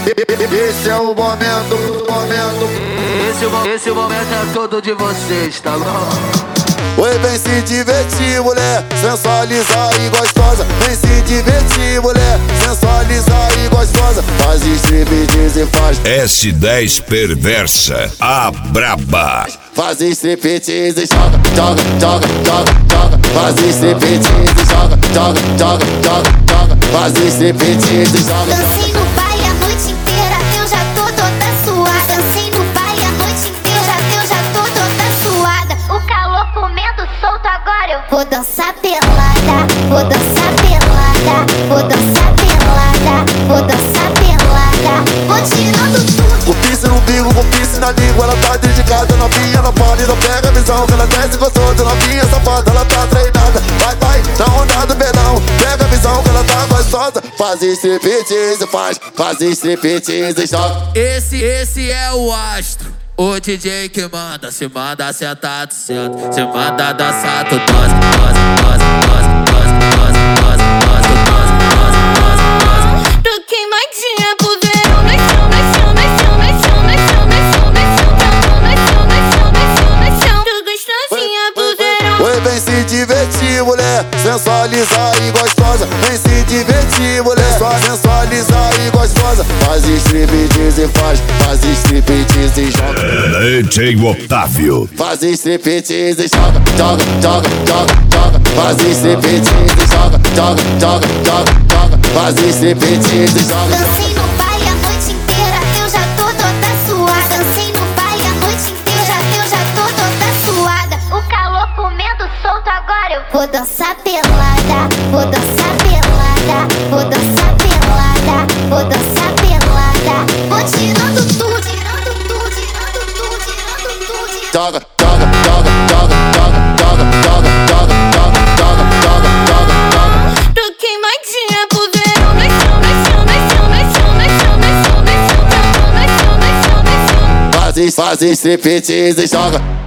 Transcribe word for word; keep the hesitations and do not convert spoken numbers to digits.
Esse é o momento, o momento. Esse, esse momento é todo de vocês, tá bom? Oi, vem se divertir, mulher, sensualizar e gostosa. Vem se divertir, mulher, sensualizar e gostosa. Faz striptease e faz S dez perversa, a braba. Faz striptease e joga, joga, joga, joga, joga. Faz striptease e joga, joga, joga, joga, joga. Faz striptease e joga. Dancei no baile a noite inteira, eu já tô toda suada. Dancei no baile a noite inteira, eu já tô toda suada. O calor comendo solto, agora eu vou dançar pelada. Vou dançar pelada, vou dançar pelada, vou dançar pelada. Vou tirando tudo. Com piercing no umbigo, com piercing na língua. Ela tá dedicada, novinha, não pode, não pega a visão. Que ela desce gostosa, novinha, safada, ela tá treinada. Vai, vai, na onda do verão. Pega a visão que ela tá gostosa. Faz striptease, faz, faz striptease, joga. Esse, esse é o astro, o D J que manda. Se manda sentar, tu senta. Se manda dançar, tu dança, dança, dança, dança, dança, dança, dança, dança, dança, dança, dança. Tô queimadinha pro verão. Vai chão, vai chão, vai chão, vai chão, vai chão, vai chão, vai chão, vai chão, vai chão, vai chão, vai chão. Tô gostosinha pro verão. Oi, vem se divertir, mulher, sensualizar e gostosa. Vem se divertir, mulher, sensualizar e gostosa. Faz striptease e faz, faz striptease e joga. D J Otávio. Faz striptease e joga, joga, joga, joga, joga. Faz striptease e joga, joga, joga, joga, joga. Faz striptease e joga. Dancei no baile a noite inteira, eu já tô toda suada. Dancei no baile a noite inteira, eu já tô toda suada. O calor comendo solto, agora eu vou dançar pelada. Vou dançar pelada, vou dançar pelada, vou dançar pelada. Vou tirando tudo, tirando tudo, tirando tudo, tirando tudo. Joga, joga, joga, joga, joga, joga, joga, joga, joga, joga, joga, joga, joga. Tô queimadinha pro verão. Vai chão, vai chão, vai chão, vai chão, vai chão, vai chão, vai chão, vai chão, vai chão, vai chão. Faz, faz striptease e joga.